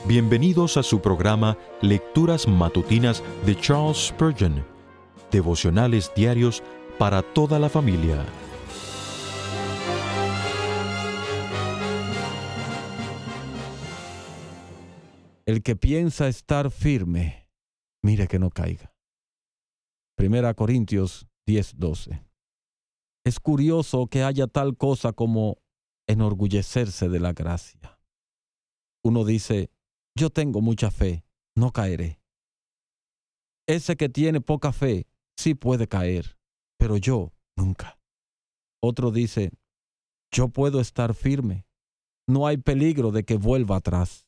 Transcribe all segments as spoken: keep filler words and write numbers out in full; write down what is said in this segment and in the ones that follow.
Bienvenidos a su programa Lecturas Matutinas de Charles Spurgeon, devocionales diarios para toda la familia. El que piensa estar firme, mire que no caiga. Primera Corintios diez doce. Es curioso que haya tal cosa como enorgullecerse de la gracia. Uno dice, yo tengo mucha fe, no caeré. Ese que tiene poca fe, sí puede caer, pero yo nunca. Otro dice, yo puedo estar firme, no hay peligro de que vuelva atrás.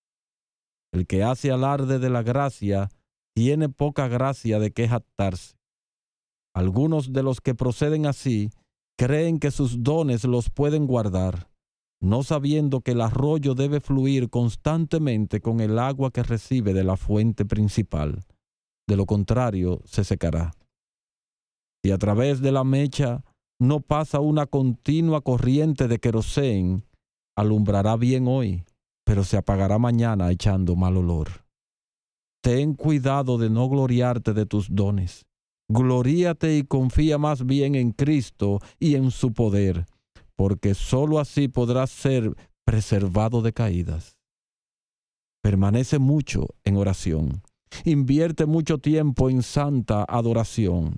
El que hace alarde de la gracia tiene poca gracia de qué jactarse. Algunos de los que proceden así creen que sus dones los pueden guardar, no sabiendo que el arroyo debe fluir constantemente con el agua que recibe de la fuente principal. De lo contrario, se secará. Si a través de la mecha no pasa una continua corriente de querosén, alumbrará bien hoy, pero se apagará mañana echando mal olor. Ten cuidado de no gloriarte de tus dones. Gloríate y confía más bien en Cristo y en su poder, porque sólo así podrás ser preservado de caídas. Permanece mucho en oración. Invierte mucho tiempo en santa adoración.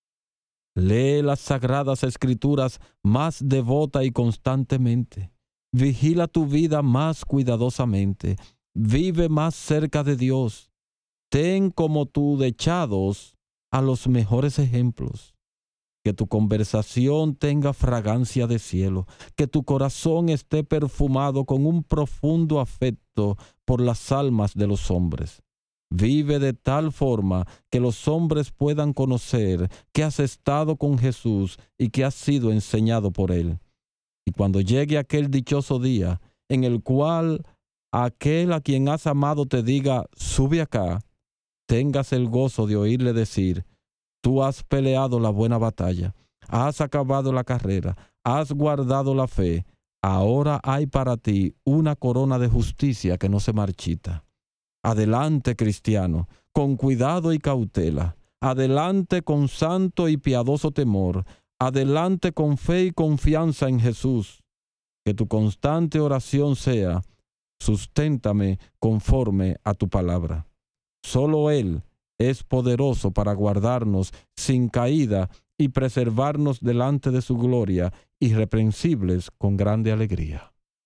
Lee las sagradas escrituras más devota y constantemente. Vigila tu vida más cuidadosamente. Vive más cerca de Dios. Ten como tus dechados a los mejores ejemplos. Que tu conversación tenga fragancia de cielo. Que tu corazón esté perfumado con un profundo afecto por las almas de los hombres. Vive de tal forma que los hombres puedan conocer que has estado con Jesús y que has sido enseñado por Él. Y cuando llegue aquel dichoso día en el cual aquel a quien has amado te diga, sube acá, tengas el gozo de oírle decir, tú has peleado la buena batalla, has acabado la carrera, has guardado la fe, ahora hay para ti una corona de justicia que no se marchita. Adelante, cristiano, con cuidado y cautela, adelante con santo y piadoso temor, adelante con fe y confianza en Jesús. Que tu constante oración sea, susténtame conforme a tu palabra. Solo Él es poderoso para guardarnos sin caída y preservarnos delante de su gloria, irreprensibles con grande alegría.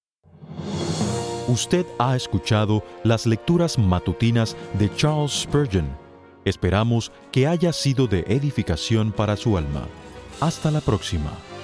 Usted ha escuchado las lecturas matutinas de Charles Spurgeon. Esperamos que haya sido de edificación para su alma. Hasta la próxima.